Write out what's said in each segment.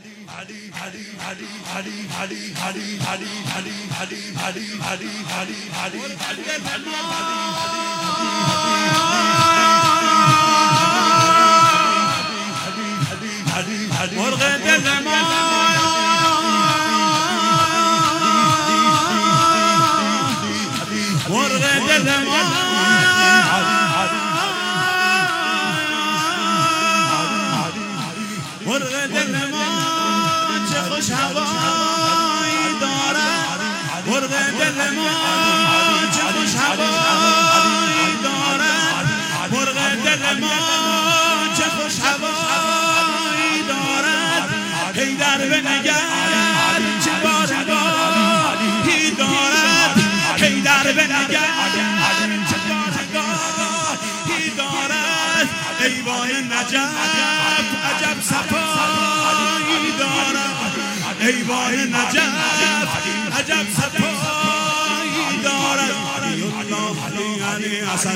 مرغ دل ما چه خوش هوایی دارد مرغ دل ما چه خوش هوایی دارد مرغ دل ما چه خوش هوایی دارد حیدر بنگر چه بارگاهی دارد حیدر بنگر چه بارگاهی دارد ایوان نجف عجب صفایی دارد ایوان نجف عجب صفایی دارد علی حسن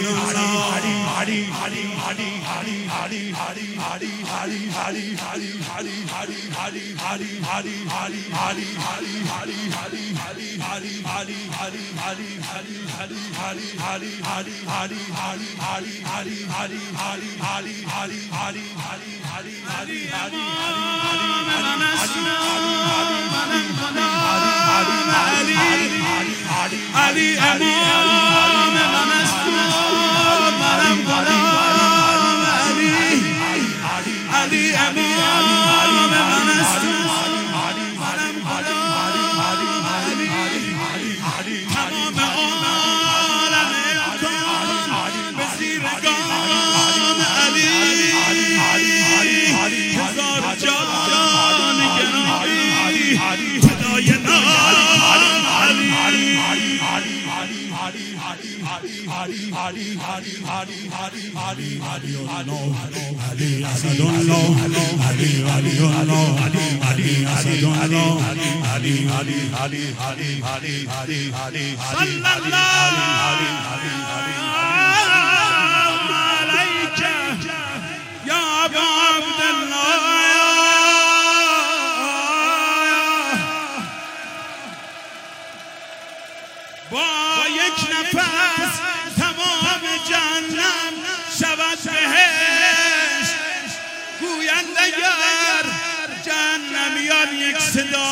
علی امام من است منم غلام علی علی امام من است منم غلام علی تمام عالم کون به زیر گام علی هزار جان گرامی فدای نام علی اسد الله علی الله علی اسد الله علی صلی الله علیک یا ابا عبدالله با یک نفس تمام جهنم شود بهشت گویند اگر جهنمیان یک صدا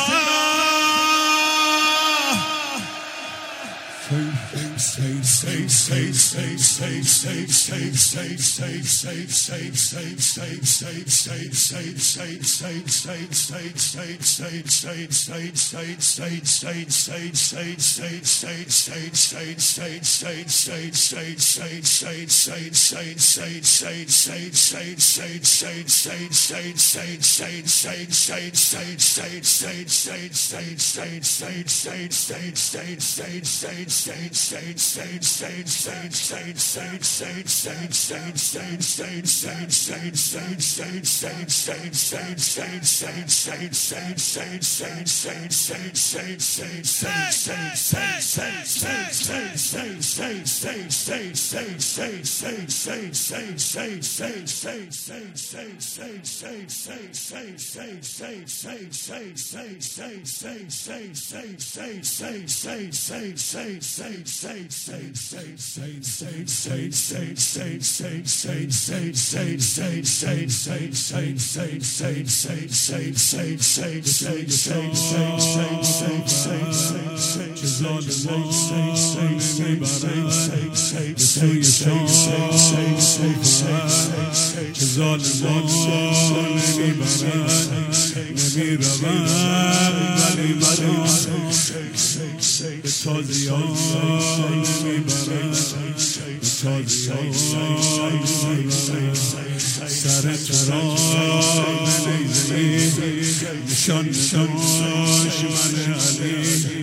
نشان نداش من علی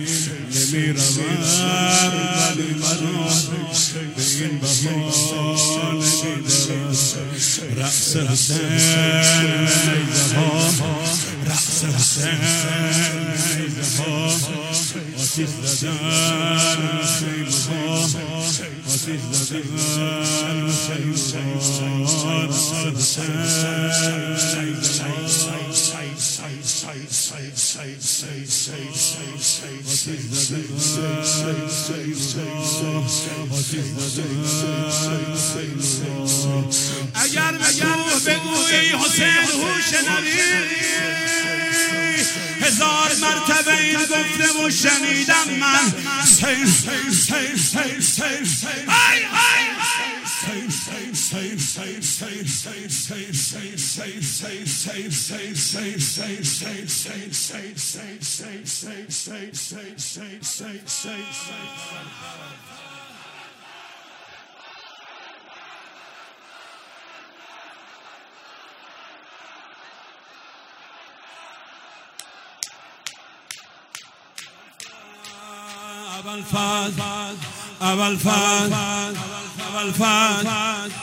نمیروم ولی منو به این بها نمیدارم رأس حسین نیزها رأس حسین نیزها آتیش زدن خیمها آتیش زدن خیمها رأس حسین نیزها اگر بگویی حسین هوش نبی هزار مرتبه این گفتم و شنیدم من اول فاز